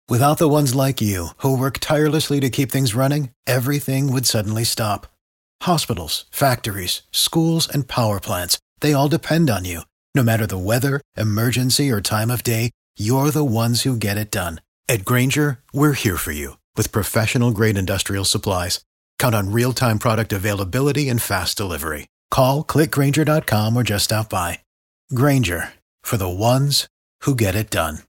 Without the ones like you, who work tirelessly to keep things running, everything would suddenly stop. Hospitals, factories, schools, and power plants, they all depend on you. No matter the weather, emergency, or time of day, you're the ones who get it done. At Grainger, we're here for you with professional-grade industrial supplies. Count on real-time product availability and fast delivery. Call, click Grainger.com, or just stop by. Grainger, for the ones who get it done.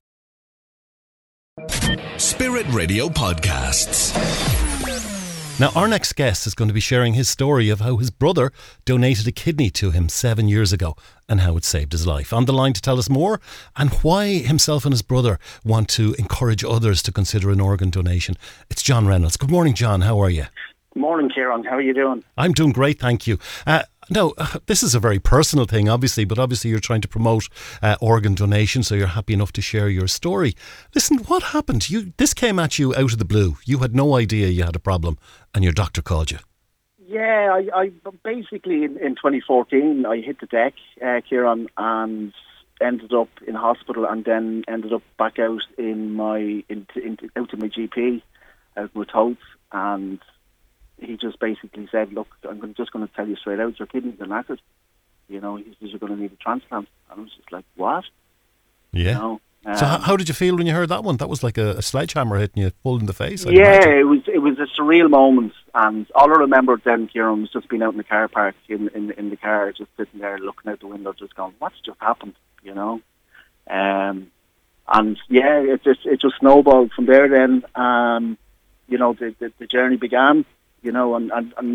Spirit Radio Podcasts. Now, our next guest is going to be sharing his story of how his brother donated a kidney to him 7 years ago and how it saved his life. On the line to tell us more and why himself and his brother want to encourage others to consider an organ donation, it's John Reynolds. Good morning, John. How are you? Good morning, Kieran. How are you doing? I'm doing great, thank you. Now, this is a very personal thing, obviously, but obviously you're trying to promote organ donation, so you're happy enough to share your story. Listen, what happened? This came at you out of the blue. You had no idea you had a problem, and your doctor called you. Yeah, I basically in 2014 I hit the deck, Kieran, and ended up in hospital, and then ended up back out out to my GP, out with Totes, and he just basically said, look, I'm just going to tell you straight out, your kidneys are knackered. You know, he says you're going to need a transplant. And I was just like, what? Yeah. You know, so how did you feel when you heard that one? That was like a sledgehammer hitting you full in the face. Yeah, it was a surreal moment. And all I remembered then, Kieran, was just being out in the car park, in the car, just sitting there looking out the window, just going, what's just happened? You know? And yeah, it just snowballed from there then. You know, the journey began. You know, and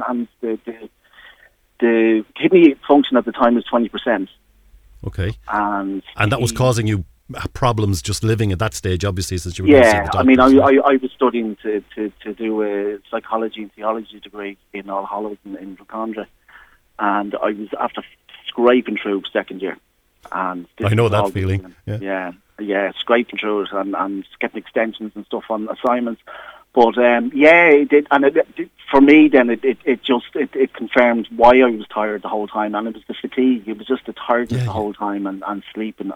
the kidney function at the time was 20%. Okay. And that was causing you problems just living at that stage, obviously, since you were yeah, I mean, I was studying to do a psychology and theology degree in All Hallows in Drumcondra, and I was after scraping through second year. And I know that feeling. Yeah, scraping through it and getting extensions and stuff on assignments. But yeah, it did, and for me then it confirmed why I was tired the whole time, and it was the fatigue. It was just the tiredness the whole time, and sleeping.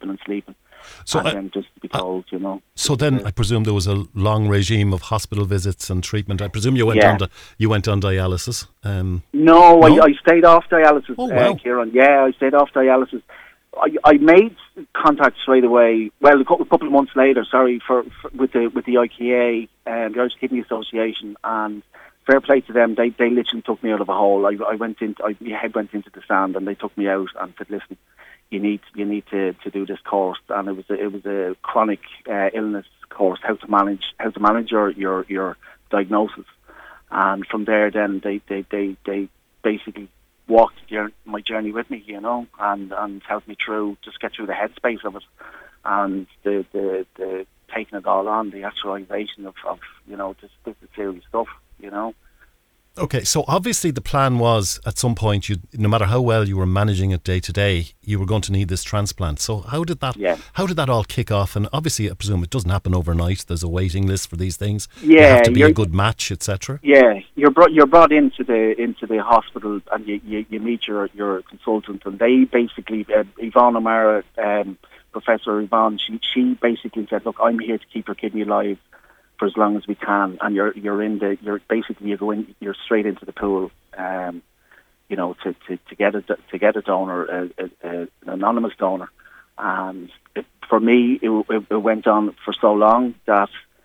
So and then just to be told, you know. So then I presume there was a long regime of hospital visits and treatment. I presume you went on dialysis. No, I stayed off dialysis. Oh wow, Kieran. Yeah, I stayed off dialysis. I made contact straight away. Well, a couple of months later, with the IKA, the Irish Kidney Association, and fair play to them. They literally took me out of a hole. My head went into the sand, and they took me out and said, "Listen, you need to do this course." And it was a chronic illness course, how to manage your diagnosis. And from there, then they basically walked my journey with me, you know, and helped me get through the headspace of it, and the taking it all on, the actualization of you know, this is serious stuff, you know. Okay, so obviously the plan was at some point, no matter how well you were managing it day to day, you were going to need this transplant. So how did that all kick off? And obviously, I presume it doesn't happen overnight. There's a waiting list for these things. Yeah, you have to be a good match, etc. Yeah, you're brought into the hospital, and you meet your consultant, and they basically Yvonne O'Mara, Professor Yvonne, she basically said, look, I'm here to keep your kidney alive for as long as we can, and you're straight into the pool, you know, to get a donor, an anonymous donor. And for me, it went on for so long that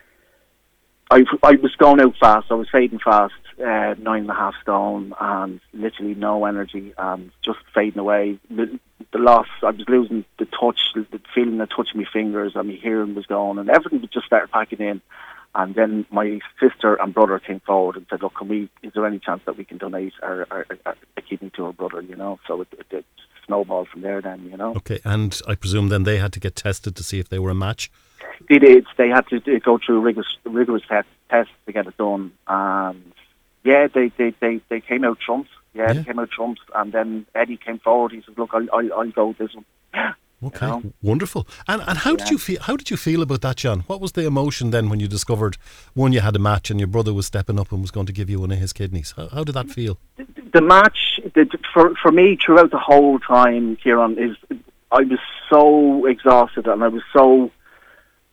I was going out fast. I was fading fast, 9.5 stone, and literally no energy, and just fading away. The loss, I was losing the touch, the feeling of touching my fingers, and my hearing was gone, and everything would just start packing in. And then my sister and brother came forward and said, look, is there any chance that we can donate a kidney to our brother, you know? So it snowballed from there then, you know. Okay, and I presume then they had to get tested to see if they were a match? They did. They had to go through rigorous tests to get it done. And yeah, they came out trumps. Yeah, they came out trumps. And then Eddie came forward. He said, look, I'll go with this one. Okay, you know? Wonderful. And how did you feel? How did you feel about that, John? What was the emotion then when you discovered, one, you had a match and your brother was stepping up and was going to give you one of his kidneys? How did that feel? The match, for me, throughout the whole time, Kieran, I was so exhausted, and I was so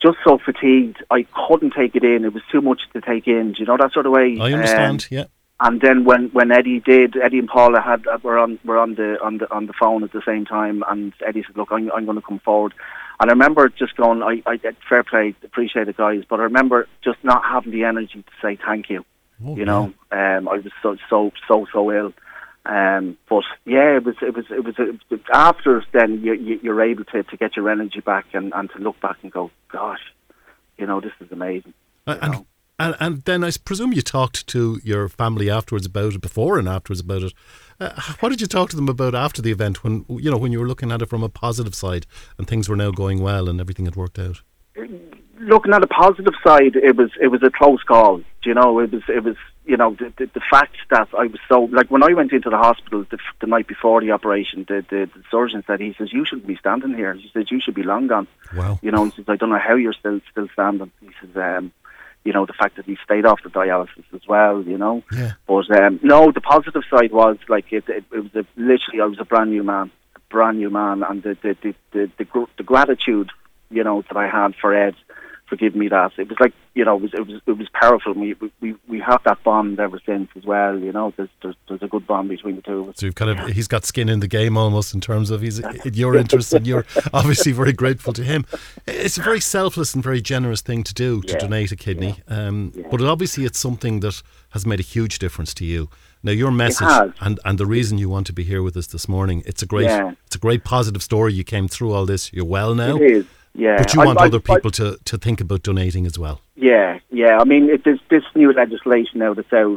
just so fatigued. I couldn't take it in. It was too much to take in. Do you know that sort of way? I understand. Yeah. And then when Eddie and Paula were on the phone at the same time, and Eddie said, "Look, I'm going to come forward." And I remember just going, "I fair play, appreciate it, guys," but I remember just not having the energy to say thank you. Oh, you know, I was so ill. But yeah, it was after then you're able to get your energy back and to look back and go, gosh, you know, this is amazing. And then I presume you talked to your family afterwards about it, before and afterwards about it. What did you talk to them about after the event, when you were looking at it from a positive side and things were now going well and everything had worked out? Looking at the positive side, it was a close call. You know, it was the fact that I was so, like, when I went into the hospital the night before the operation, the surgeon said, he says, "You shouldn't be standing here." He says, "You should be long gone." Wow. You know, he says, "I don't know how you're still standing." He says, you know, the fact that he stayed off the dialysis as well, you know. Yeah. But no, the positive side was, like, it was literally, I was a brand new man, and the gratitude, you know, that I had for Ed for giving me that. It was like, you know, it was powerful. We have that bond ever since as well. You know, there's a good bond between the two of us. So you've he's got skin in the game almost, in terms of your interest, and you're obviously very grateful to him. It's a very selfless and very generous thing to do, to donate a kidney. But obviously it's something that has made a huge difference to you. Now, your message and the reason you want to be here with us this morning, it's a great positive story. You came through all this. You're well now. It is. Yeah, but you want other people to think about donating as well. Yeah. I mean, there's this new legislation now that's out.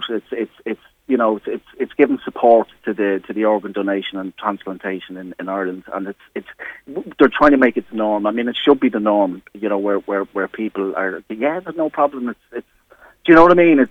It's giving support to the organ donation and transplantation in Ireland, and they're trying to make it the norm. I mean, it should be the norm. You know, where people are. Yeah, there's no problem. It's do you know what I mean?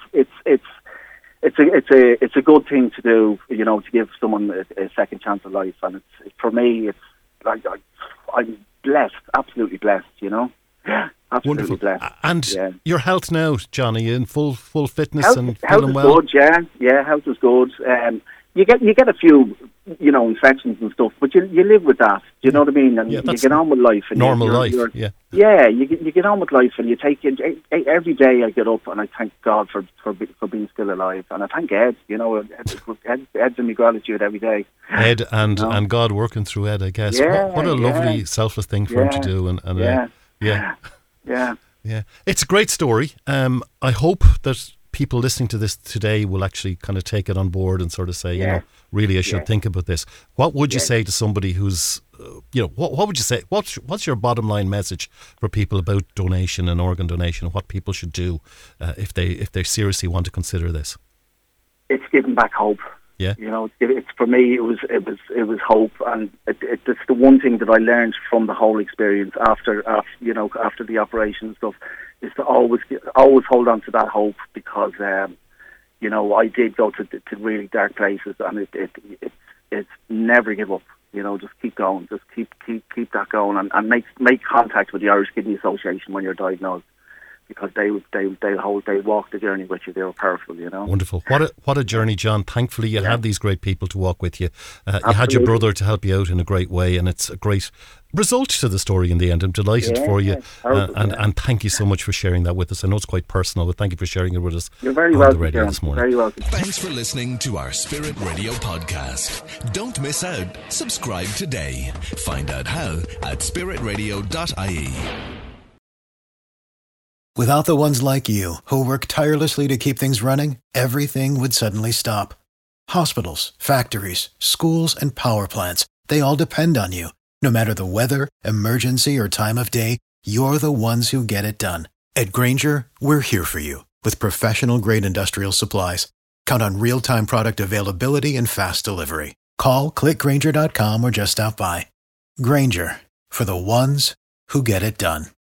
It's a good thing to do. You know, to give someone a second chance of life, and for me, it's like I'm blessed, absolutely blessed, you know. Yeah, absolutely wonderful. Blessed. And your health now, Johnny, in full fitness and feeling well? Health is good, yeah, health is good. You get a few, you know, infections and stuff, but you live with that. Do you know what I mean? And you get on with life. And normal life, yeah. Yeah, you get on with life, and you take it every day. I get up and I thank God for being still alive, and I thank Ed. You know, Ed's in my gratitude every day. Ed and God working through Ed, I guess. Yeah, what a lovely, selfless thing for him to do, yeah. It's a great story. I hope that people listening to this today will actually kind of take it on board and sort of say, you know, really, I should think about this. What would you say to somebody who's, what would you say? What's your bottom line message for people about donation and organ donation, and what people should do if they seriously want to consider this? It's giving back hope. Yeah. You know, it's for me. It was hope, and it's the one thing that I learned from the whole experience after the operation and stuff, is to always hold on to that hope, because you know, I did go to really dark places, and it's never give up. You know, just keep going, just keep that going, and make contact with the Irish Kidney Association when you're diagnosed, because they walk the journey with you. They were powerful, you know. Wonderful. What a journey, John. Thankfully, you had these great people to walk with you. You had your brother to help you out in a great way, and it's a great result to the story in the end. I'm delighted for you, and thank you so much for sharing that with us. I know it's quite personal, but thank you for sharing it with us. You're very welcome, the radio this morning. Very welcome. Thanks for listening to our Spirit Radio podcast. Don't miss out. Subscribe today. Find out how at spiritradio.ie. Without the ones like you, who work tirelessly to keep things running, everything would suddenly stop. Hospitals, factories, schools, and power plants, they all depend on you. No matter the weather, emergency, or time of day, you're the ones who get it done. At Grainger, we're here for you with professional-grade industrial supplies. Count on real-time product availability and fast delivery. Call, click Grainger.com, or just stop by. Grainger, for the ones who get it done.